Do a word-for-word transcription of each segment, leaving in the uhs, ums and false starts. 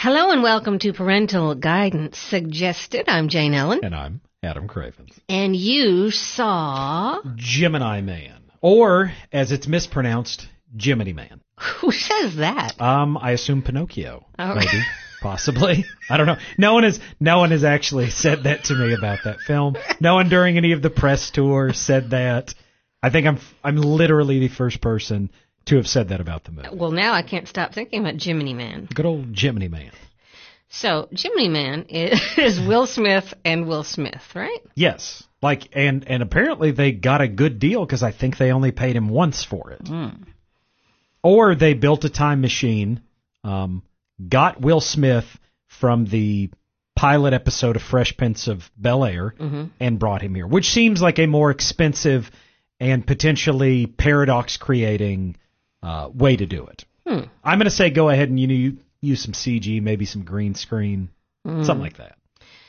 Hello and welcome to Parental Guidance Suggested. I'm Jane Ellen. And I'm Adam Cravens. And you saw... Gemini Man. Or, as it's mispronounced, Jiminy Man. Who says that? Um, I assume Pinocchio. Oh. Maybe. Possibly. I don't know. No one has no one has actually said that to me about that film. No one during any of the press tour said that. I think I'm I'm literally the first person to have said that about the movie. Well, now I can't stop thinking about Jiminy Man. Good old Jiminy Man. So, Jiminy Man is, is Will Smith and Will Smith, right? Yes. Like, and, and apparently they got a good deal because I think they only paid him once for it. Mm. Or they built a time machine, um, got Will Smith from the pilot episode of Fresh Prince of Bel-Air mm-hmm. and brought him here, which seems like a more expensive and potentially paradox-creating uh, way to do it. Hmm. I'm going to say go ahead and you know, use some C G, maybe some green screen, mm. something like that.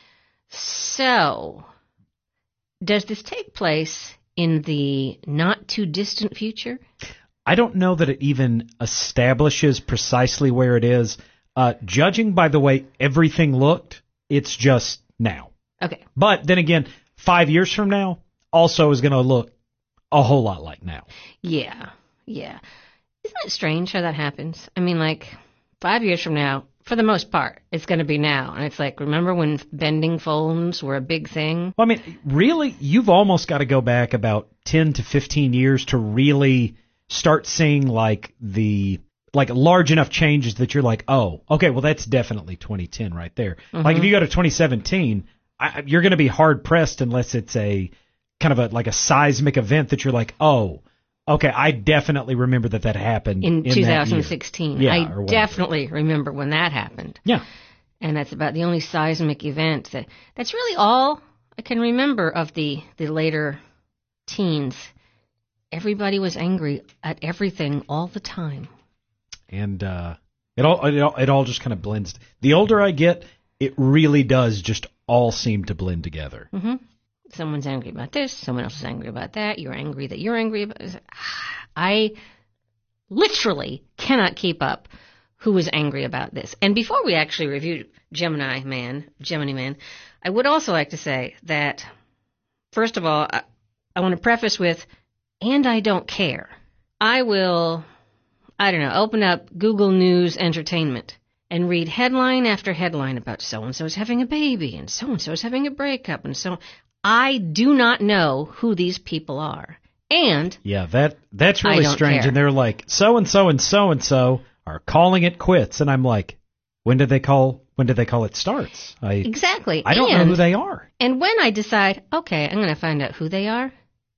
So, does this take place in the not-too-distant future? I don't know that it even establishes precisely where it is. Uh, judging by the way everything looked, it's just now. Okay. But then again, five years from now also is going to look a whole lot like now. Yeah, yeah. Isn't it strange how that happens? I mean, like, five years from now, for the most part, it's going to be now. And it's like, remember when bending phones were a big thing? Well, I mean, really, you've almost got to go back about ten to fifteen years to really start seeing, like, the... like large enough changes that you're like, oh, okay, well, that's definitely twenty ten right there. Mm-hmm. Like if you go to twenty seventeen, I, you're going to be hard pressed unless it's a kind of a like a seismic event that you're like, oh, okay, I definitely remember that that happened in, in twenty sixteen. Yeah, I definitely remember when that happened. Yeah, and that's about the only seismic event that that's really all I can remember of the the later teens. Everybody was angry at everything all the time. And uh, it all it all it all just kind of blends. The older I get, it really does just all seem to blend together. Mm-hmm. Someone's angry about this. Someone else is angry about that. You're angry that you're angry about this. I literally cannot keep up who is angry about this. And before we actually review Gemini Man, Gemini Man, I would also like to say that, first of all, I, I want to preface with, and I don't care. I will... I don't know, open up Google News Entertainment and read headline after headline about so-and-so is having a baby and so-and-so is having a breakup and so I do not know who these people are. And yeah, that that's really strange. Care. And they're like, so-and-so and so-and-so are calling it quits. And I'm like, when did they call, when did they call it starts? I, exactly. I don't and, know who they are. And when I decide, okay, I'm going to find out who they are,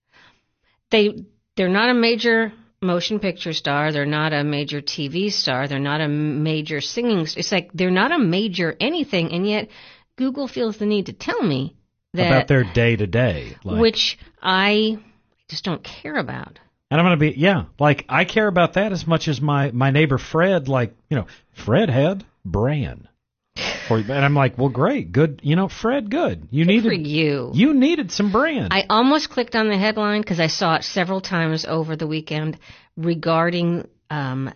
they, they're not a major... motion picture star, they're not a major T V star, they're not a major singing star. It's like they're not a major anything, and yet Google feels the need to tell me that about their day to day, which I just don't care about. And I'm going to be yeah, like I care about that as much as my my neighbor Fred. Like you know, Fred had Bran, or and I'm like, well, great, good, you know, Fred, good. You good needed for you. You needed some Bran. I almost clicked on the headline because I saw it several times over the weekend regarding um,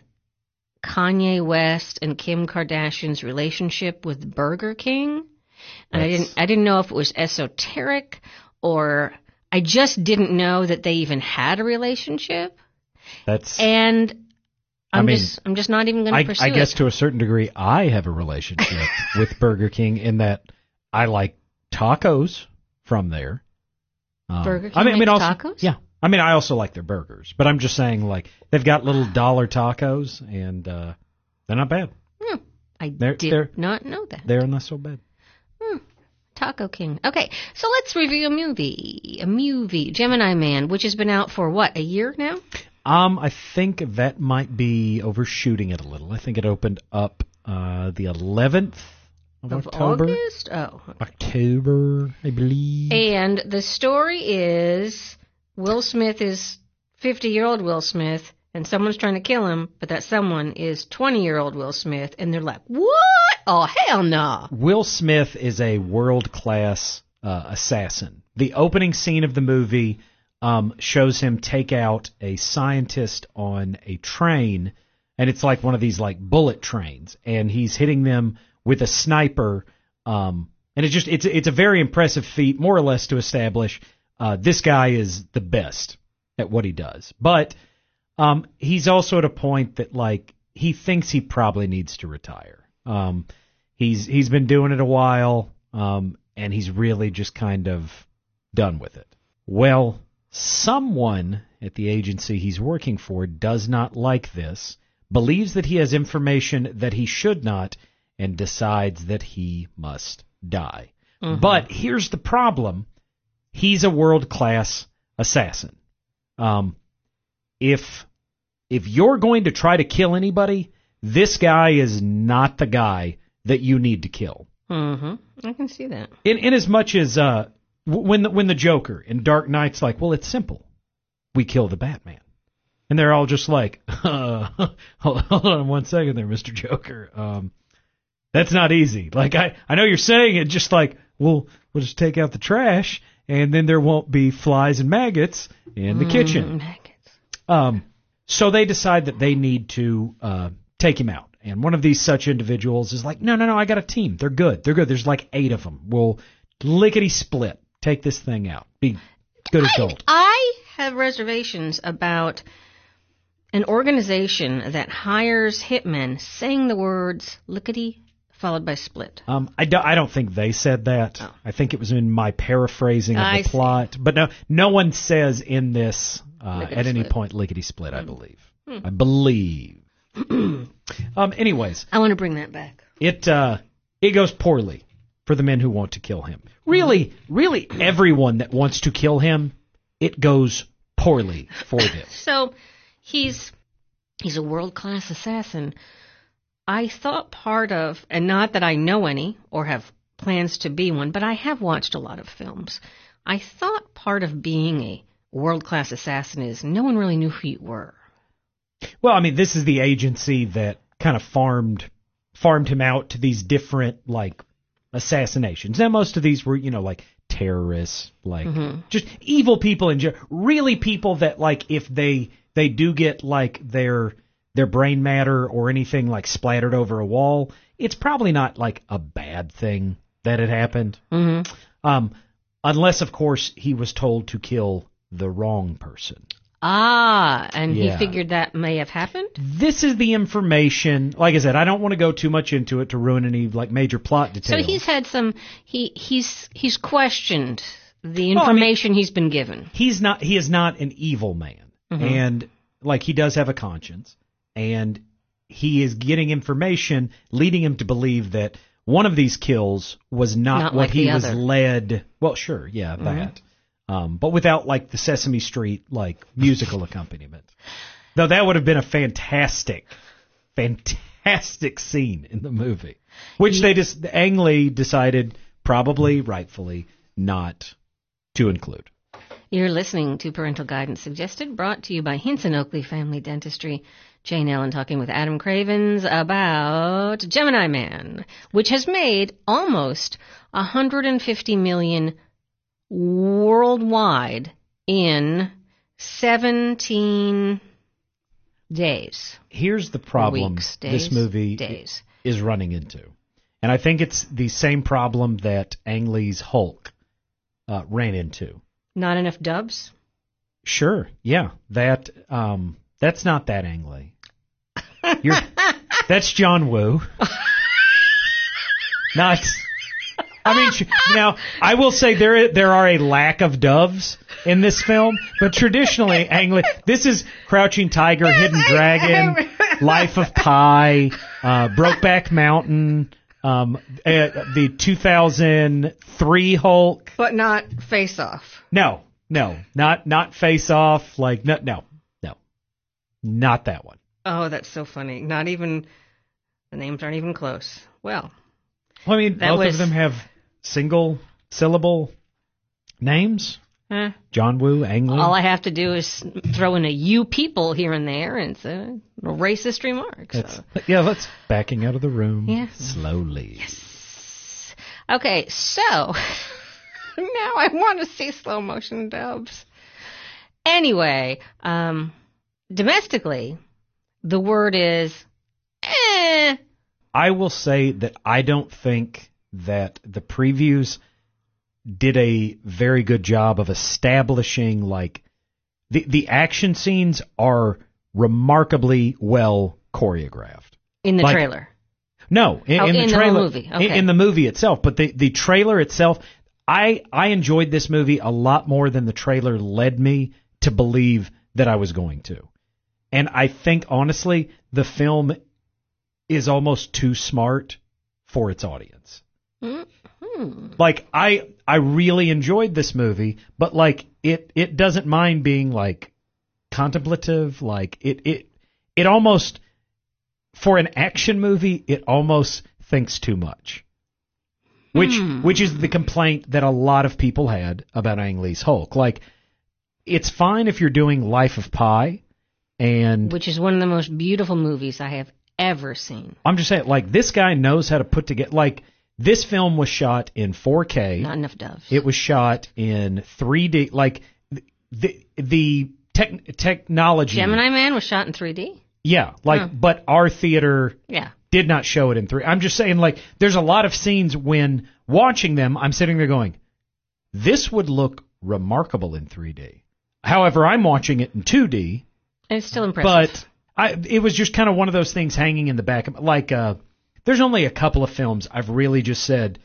Kanye West and Kim Kardashian's relationship with Burger King, and That's... I didn't I didn't know if it was esoteric or I just didn't know that they even had a relationship. That's and. I'm I mean, just I'm just not even going to pursue I guess it. to a certain degree, I have a relationship with Burger King in that I like tacos from there. Um, Burger King I mean, I mean also, tacos? Yeah. I mean, I also like their burgers, but I'm just saying, like, they've got little dollar tacos, and uh, they're not bad. Hmm. I they're, did they're, not know that. They're not so bad. Hmm. Taco King. Okay, so let's review a movie. A movie, Gemini Man, which has been out for, what, a year now? Um, I think that might be overshooting it a little. I think it opened up uh, the eleventh of, of October. August? Oh. Okay. October, I believe. And the story is Will Smith is fifty-year-old Will Smith, and someone's trying to kill him, but that someone is twenty-year-old Will Smith, and they're like, what? Oh, hell no. Will Smith is a world-class uh, assassin. The opening scene of the movie... Um, shows him take out a scientist on a train and it's like one of these like bullet trains, and he's hitting them with a sniper. Um, and it's just it's it's a very impressive feat, more or less, to establish uh, this guy is the best at what he does. But um, he's also at a point that like he thinks he probably needs to retire. Um, he's he's been doing it a while, um, and he's really just kind of done with it. Well, someone at the agency he's working for does not like this, believes that he has information that he should not, and decides that he must die. Mm-hmm. But here's the problem. He's a world-class assassin. Um, if if you're going to try to kill anybody, this guy is not the guy that you need to kill. Mm-hmm. I can see that. In, in as much as uh, when the, when the Joker in Dark Knight's like, well, it's simple. We kill the Batman. And they're all just like, uh, hold, hold on one second there, Mister Joker. Um, that's not easy. Like, I, I know you're saying it just like, well, we'll just take out the trash, and then there won't be flies and maggots in the mm, kitchen. Maggots. Um, so they decide that they need to uh, take him out. And one of these such individuals is like, no, no, no, I got a team. They're good. They're good. There's like eight of them. We'll lickety-split. Take this thing out. Be good as gold. I, I have reservations about an organization that hires hitmen saying the words lickety followed by split. Um, I, do, I don't think they said that. Oh. I think it was in my paraphrasing of I the plot. See. But no, no one says in this uh, at any split. point lickety split. I believe. Hmm. I believe. um. Anyways, I want to bring that back. It uh, it goes poorly for the men who want to kill him. Really, really, everyone that wants to kill him, it goes poorly for them. So. He's he's a world-class assassin. I thought part of, and not that I know any or have plans to be one, but I have watched a lot of films. I thought part of being a world-class assassin is no one really knew who you were. Well, I mean, this is the agency that kind of farmed farmed him out to these different, like, assassinations. Now, most of these were, you know, like terrorists, like mm-hmm. just evil people in general. Really people that, like, if they... they do get like their their brain matter or anything like splattered over a wall, it's probably not like a bad thing that it happened. Mm-hmm. Um, unless, of course, he was told to kill the wrong person. Ah, and yeah. he figured that may have happened? This is the information. Like I said, I don't want to go too much into it to ruin any like major plot details. So he's had some. He he's he's questioned the information well, I mean, he's been given. He's not. He is not an evil man. Mm-hmm. And, like, he does have a conscience, and he is getting information leading him to believe that one of these kills was not, not what like he was other. led... Well, sure, yeah, mm-hmm. that. Um, but without, like, the Sesame Street, like, musical accompaniment. Though that would have been a fantastic, fantastic scene in the movie. Which yeah. they just... Ang Lee decided, probably rightfully, not to include. You're listening to Parental Guidance Suggested, brought to you by Hinson Oakley Family Dentistry. Jane Ellen talking with Adam Cravens about Gemini Man, which has made almost one hundred fifty million worldwide in seventeen days. Here's the problem weeks, days, this movie days. is running into. And I think it's the same problem that Ang Lee's Hulk uh, ran into. Not enough dubs? Sure, yeah. That um, that's not that Ang Lee. You're, that's John Woo. Not. I mean, now I will say there there are a lack of doves in this film, but traditionally Ang Lee. This is Crouching Tiger, yes, Hidden I, Dragon, I, Life of Pi, uh, Brokeback Mountain. Um, uh, the two thousand three Hulk, but not Face Off. No, no, not not Face Off. Like no, no, no, not that one. Oh, that's so funny. Not even the names aren't even close. Well, well I mean, both was, of them have single syllable names. Huh? John Woo, Ang Lee. All I have to do is throw in a "you people" here and there, and it's a, a racist remark. So. Yeah, let's backing out of the room yeah. slowly. Yes. Okay, so now I want to see slow motion dubs. Anyway, um, domestically, the word is, eh. I will say that I don't think that the previews did a very good job of establishing, like, the, the action scenes are remarkably well choreographed. In the Like, trailer. No, in, Oh, in the in the trailer, movie. in, Okay. in the movie itself. But the, the trailer itself, I I enjoyed this movie a lot more than the trailer led me to believe that I was going to. And I think, honestly, the film is almost too smart for its audience. Mm-hmm. Like, I I really enjoyed this movie, but, like, it, it doesn't mind being, like, contemplative. Like, it, it, it almost, for an action movie, it almost thinks too much. Which Hmm. which is the complaint that a lot of people had about Ang Lee's Hulk. Like, it's fine if you're doing Life of Pi, and Which is one of the most beautiful movies I have ever seen. I'm just saying, like, this guy knows how to put together, like, this film was shot in four K. Not enough doves. It was shot in three D, like, the the tech, technology. Gemini Man was shot in three D? Yeah, like, Huh. but our theater Yeah. did not show it in three. I'm just saying, like, there's a lot of scenes when watching them, I'm sitting there going, this would look remarkable in three D. However, I'm watching it in two D, And it's still impressive. but I, it was just kind of one of those things hanging in the back of, like, uh, there's only a couple of films I've really just said,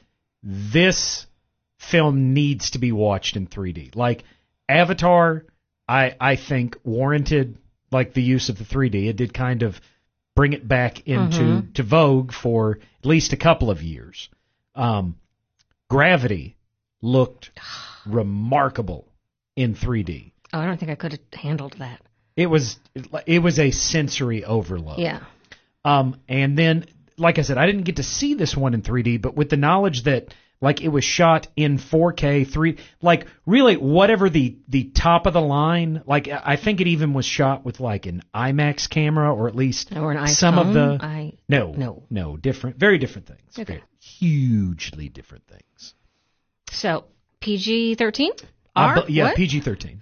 this film needs to be watched in three D. Like, Avatar, I, I think warranted, like, the use of the three D. It did kind of bring it back into Mhm. to vogue for at least a couple of years. Um, Gravity looked remarkable in three D. Oh, I don't think I could have handled that. It was it was a sensory overload. Yeah. Um, and then, like I said, I didn't get to see this one in three D, but with the knowledge that, like, it was shot in four K, three, like, really, whatever the, the top of the line, like, I think it even was shot with, like, an IMAX camera, or at least Or an some of iPhone? the, I no, no. no, different, very different things. Okay. Very hugely different things. So, P G thirteen? Uh, R? but- yeah, What? P G thirteen.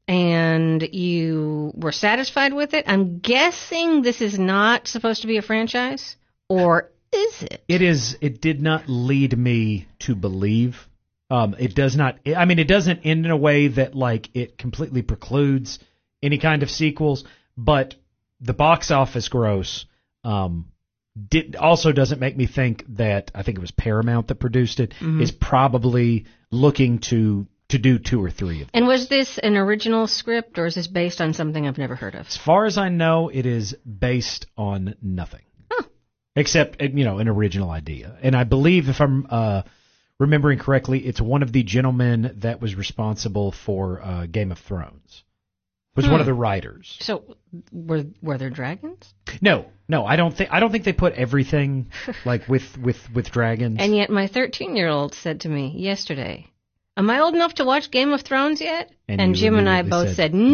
And you were satisfied with it? I'm guessing this is not supposed to be a franchise? Or is it? It is. It did not lead me to believe. Um, it does not. I mean, it doesn't end in a way that, like, it completely precludes any kind of sequels. But the box office gross um, did also doesn't make me think that, I think it was Paramount that produced it, Mhm. is probably looking to to do two or three of them. And was this an original script, or is this based on something I've never heard of? As far as I know, it is based on nothing. Huh. Except, you know, an original idea. And I believe, if I'm uh, remembering correctly, it's one of the gentlemen that was responsible for uh, Game of Thrones. Was Hmm. one of the writers. So, were were there dragons? No, no, I don't think I don't think they put everything like with with with dragons. And yet my thirteen-year-old said to me yesterday, am I old enough to watch Game of Thrones yet? And, you Jim and I immediately both said,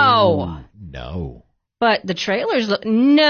no. No. But the trailers look,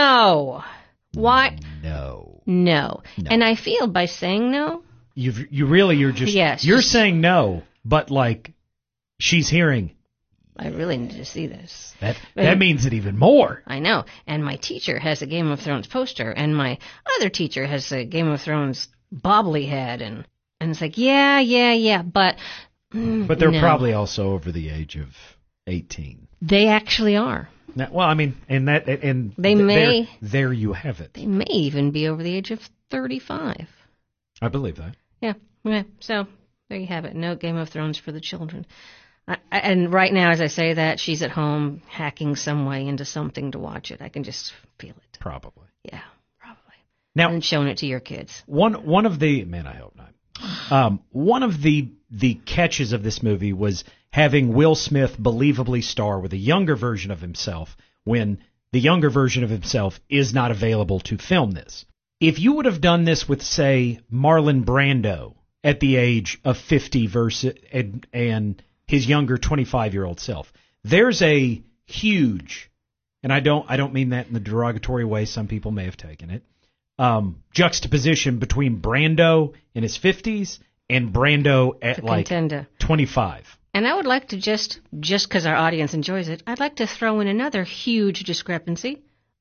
no. Why? No. No. No. And I feel by saying no, You've you really you're just Yes, you're just- saying no, but, like, she's hearing I really need to see this. that that means it even more. I know. And my teacher has a Game of Thrones poster, and my other teacher has a Game of Thrones bobbly head, and, and it's like, yeah, yeah, yeah, but... mm, But they're no. probably also over the age of eighteen. They actually are. Now, well, I mean, and that and They th- may- there, there you have it. They may even be over the age of thirty-five. I believe that. Yeah, yeah. So there you have it. No Game of Thrones for the children. I, I, and right now, as I say that, she's at home hacking some way into something to watch it. I can just feel it. Probably. Yeah, probably. Now, And showing it to your kids. one one of the man, I hope not. Um, one of the the catches of this movie was having Will Smith believably star with a younger version of himself when the younger version of himself is not available to film this. If you would have done this with, say, Marlon Brando at the age of fifty versus and, and his younger twenty-five-year-old self, there's a huge, and I don't I don't mean that in the derogatory way some people may have taken it, um, juxtaposition between Brando in his fifties and Brando at To like contender. twenty-five. And I would like to just, just because our audience enjoys it, I'd like to throw in another huge discrepancy.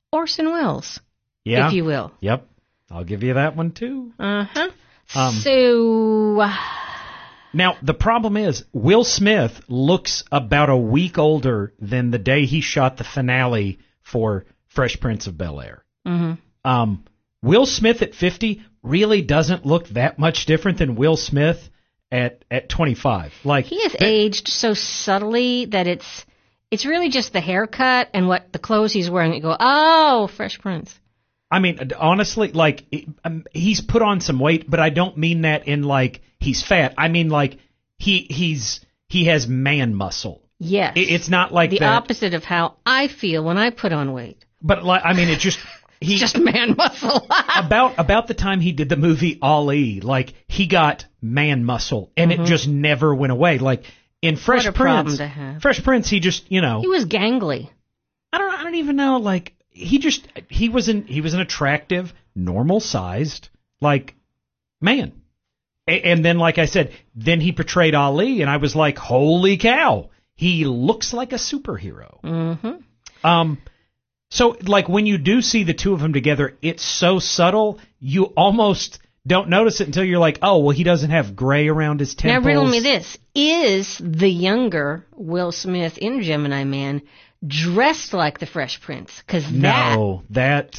Orson Welles, Yeah. if you will. Yep. I'll give you that one too. Uh-huh. Um, so, uh, Now, the problem is, Will Smith looks about a week older than the day he shot the finale for Fresh Prince of Bel-Air. mm-hmm. Um, Will Smith at fifty really doesn't look that much different than Will Smith at, at twenty-five. Like he has that- aged so subtly that it's it's really just the haircut and what the clothes he's wearing. You go, oh, Fresh Prince. I mean, honestly, like, um, he's put on some weight, but I don't mean that in, like, he's fat. I mean, like, he he's he has man muscle. Yes. It, it's not like the that. opposite of how I feel when I put on weight. But, like, I mean, it just... He, It's just man muscle. about about the time he did the movie Ali, like, he got man muscle, and Mm-hmm. it just never went away. Like, in Fresh What a Prince... problem to have. Fresh Prince, he just, you know... He was gangly. I don't I don't even know, like... He just he was an he was an attractive, normal sized like man, a- and then like I said, then he portrayed Ali, and I was like, holy cow, he looks like a superhero. Mm-hmm. Um, so like when you do see the two of them together, it's so subtle you almost don't notice it until you're like, oh well, he doesn't have gray around his temples. Now riddle me this: is the younger Will Smith in Gemini Man dressed like the Fresh Prince? Because that No, that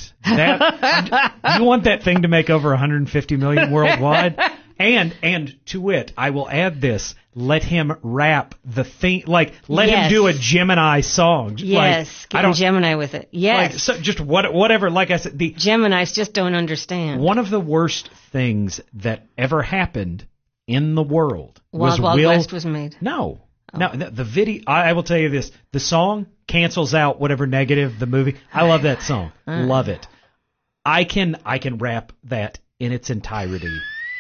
that you want that thing to make over one hundred fifty million worldwide, and and to wit, I will add this: let him rap the thing, like let Yes. him do a Gemini song. yes, like, get I him don't Gemini with it. Yes, like so just what whatever. Like I said, the Geminis just don't understand. one of the worst things that ever happened in the world Wild was Wild Will. West was made. No, no, the, the video. I, I will tell you this: the song cancels out whatever negative the movie. I love that song, love it. I can I can rap that in its entirety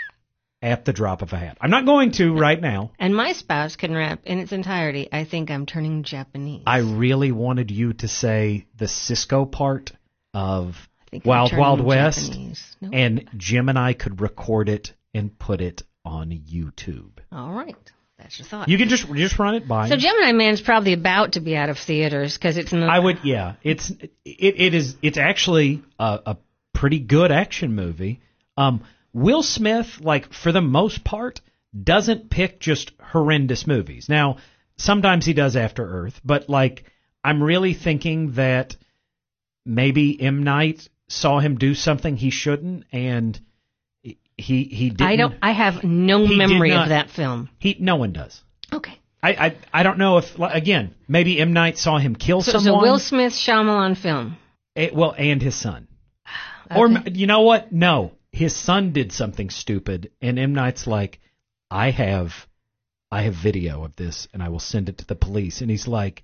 at the drop of a hat. I'm not going to right now. And my spouse can rap in its entirety. I think I'm turning Japanese. I really wanted you to say the Cisco part of I think I'm Wild turning Wild West, Japanese. No. and Gemini could record it and put it on YouTube. All right, that's your thought. You can just just run it by. So Gemini Man's probably about to be out of theaters because it's not. I would, yeah. It's it, it is it's actually a, a pretty good action movie. Um, Will Smith, like for the most part, doesn't pick just horrendous movies. Now, sometimes he does After Earth, but like I'm really thinking that maybe M. Night saw him do something he shouldn't, and he he didn't. I don't. I have no He did memory not- of that film. He no one does. Okay. I, I I don't know if like, again maybe M. Night saw him kill So it's a someone. Will Smith Shyamalan film. Eh, well, and his son. Okay. Or you know what? No, his son did something stupid, and M. Night's like, I have, I have video of this, and I will send it to the police. And he's like,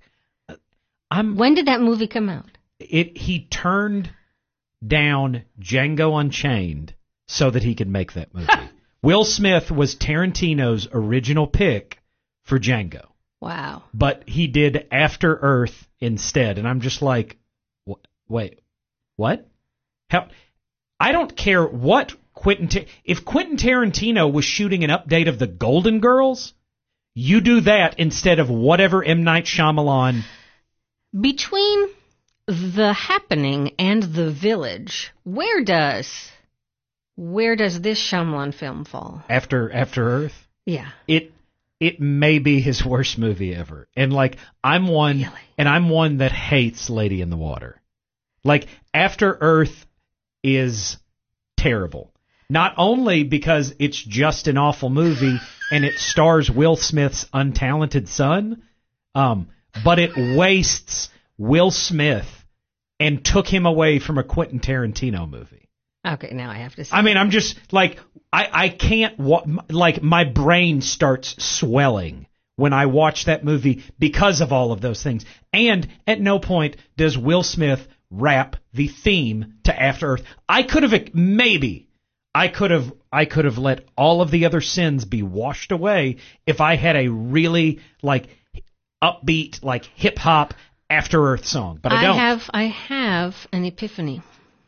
I'm. When did that movie come out? It. He turned down Django Unchained so that he could make that movie. Will Smith was Tarantino's original pick for Django, Wow. but he did After Earth instead, and I'm just like, wh- wait, what? How? I don't care what Quentin. Ta- if Quentin Tarantino was shooting an update of the Golden Girls, you do that instead of whatever M. Night Shyamalan. Between The Happening and The Village, where does where does this Shyamalan film fall? After After Earth, Yeah. it it may be his worst movie ever. And like I'm one, Really? and I'm one that hates Lady in the Water. Like After Earth is terrible. Not only because it's just an awful movie and it stars Will Smith's untalented son, um, but it wastes Will Smith and took him away from a Quentin Tarantino movie. Okay, now I have to say. I mean, I'm just like I I can't wa- like my brain starts swelling when I watch that movie because of all of those things. And at no point does Will Smith rap the theme to After Earth. I could have maybe I could have I could have let all of the other sins be washed away if I had a really like upbeat like hip hop After Earth song, but I, I don't. have I have an epiphany.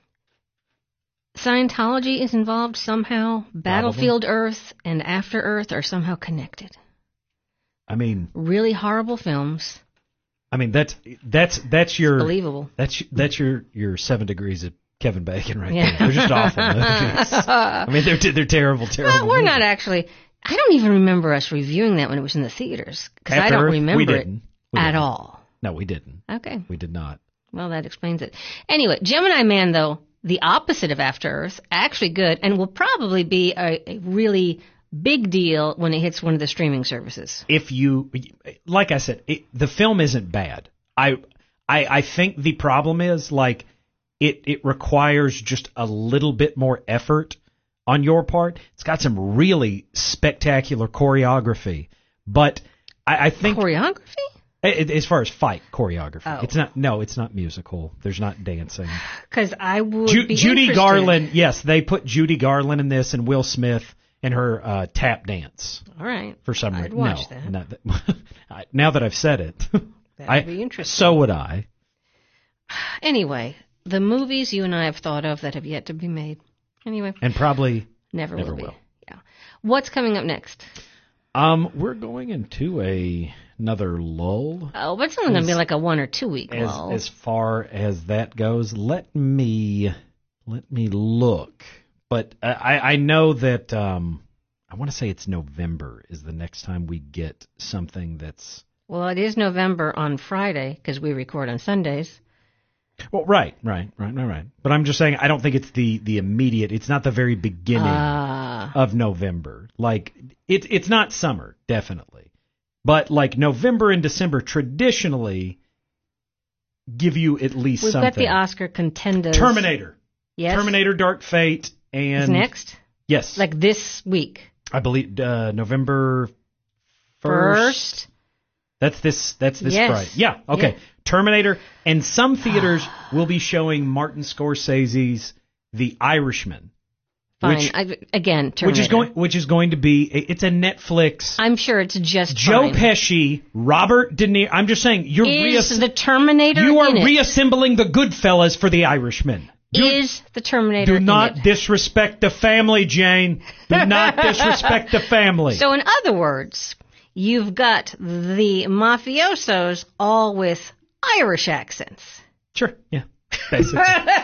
Scientology is involved somehow. Battlefield Earth and After Earth are somehow connected. I mean, Really horrible films. I mean, that's that's that's your Believable. That's that's your your seven degrees of Kevin Bacon right Yeah. there. They're just awful movies. I mean, they're they're terrible, terrible. Well, we're movies. not actually. I don't even remember us reviewing that when it was in the theaters because I After don't Earth, remember we it didn't. We at didn't. all. No, we didn't. Okay. We did not. Well, that explains it. Anyway, Gemini Man, though, the opposite of After Earth, actually good, and will probably be a, a really big deal when it hits one of the streaming services. If you, like I said, it, the film isn't bad. I, I, I think the problem is like it, it requires just a little bit more effort on your part. It's got some really spectacular choreography, but I, I think Choreography? as far as fight choreography, Oh. it's not. No, it's not musical. There's not dancing. Because I would Ju- be Judy interested. Garland, yes, they put Judy Garland in this, and Will Smith in her uh, tap dance All right. for some I'd reason. watch no, that. not that. I- now that I've said it, That I, would be interesting. so would I. Anyway, the movies you and I have thought of that have yet to be made. Anyway, And probably, never, never will be. will. Yeah. What's coming up next? um, we're going into a another lull. Oh, but it's only going to be As- like a one or two week As lull. as far as that goes, let me let me look. But I I I know that um I want to say it's November is the next time we get something that's Well, it is November on Friday because we record on Sundays. well right right right right right. But I'm just saying I don't think it's the the immediate. It's not the very beginning Ah. of November. Like it's it's not summer definitely, but like November and December traditionally give you at least We've something. got the Oscar contenders. Terminator. Yes. Terminator Dark Fate and is next. yes, Like this week. I believe uh, November first. First. That's this. That's this Yes. Friday. Yeah. Okay. Yeah. Terminator, and some theaters will be showing Martin Scorsese's The Irishman, Fine. which I, again, Terminator. which is going which is going to be it's a Netflix. I'm sure it's just Joe fine. Pesci, Robert De Niro. I'm just saying you're Is reass- the Terminator you are in it? reassembling the Goodfellas for The Irishman. Do, Is the Terminator do in not it? disrespect the family, Jane. Do not disrespect the family. So in other words, you've got the mafiosos all with Irish accents. Sure, yeah, basically.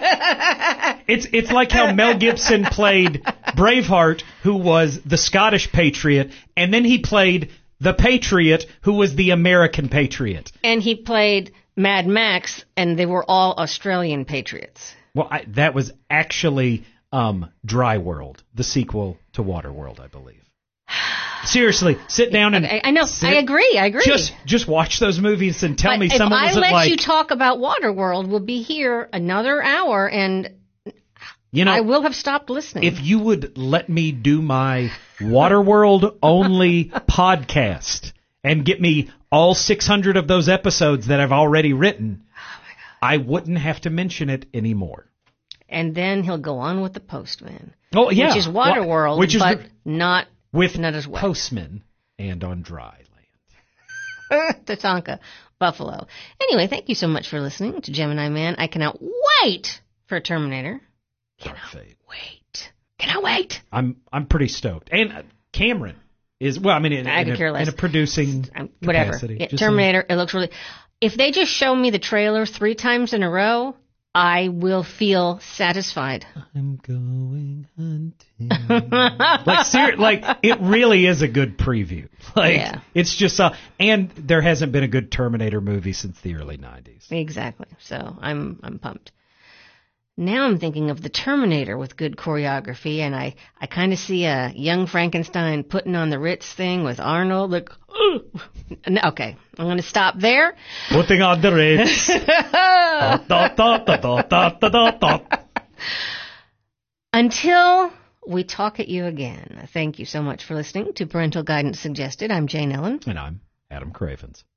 it's it's like how Mel Gibson played Braveheart, who was the Scottish patriot, and then he played the patriot, who was the American patriot. And he played Mad Max, and they were all Australian patriots. Well, I, that was actually um, Dry World, the sequel to Waterworld, I believe. Seriously, sit down and I, I know. sit- I agree. I agree. Just just watch those movies and tell but me if someone I wasn't let like you talk about Waterworld, we'll be here another hour, and you know I will have stopped listening. if you would let me do my Waterworld only podcast and get me all six hundred of those episodes that I've already written, I wouldn't have to mention it anymore. and then he'll go on with the Postman, Oh yeah, which is Waterworld, which is but the- not with not as well. Postman and on Dry Land. Tatanka, Buffalo. Anyway, thank you so much for listening to Gemini Man. I cannot wait for Terminator. Dark Fate. Wait. Cannot wait. I'm I'm pretty stoked. And uh, Cameron is well. I mean, in, I in, could a, care less. in a producing Um, whatever. capacity. It- Just Terminator, it looks really... If they just show me the trailer three times in a row, I will feel satisfied. saying, I'm going hunting. like ser- like it really is a good preview. Like Yeah. it's just uh, and there hasn't been a good Terminator movie since the early nineties. Exactly. So I'm I'm pumped. Now I'm thinking of the Terminator with good choreography, and I, I kind of see a young Frankenstein putting on the Ritz thing with Arnold. Like, "Ugh." Okay, I'm going to stop there. Putting on the Ritz. Da, da, da, da, da, da, da, da. Until we talk at you again, thank you so much for listening to Parental Guidance Suggested. I'm Jane Ellen. And I'm Adam Cravens.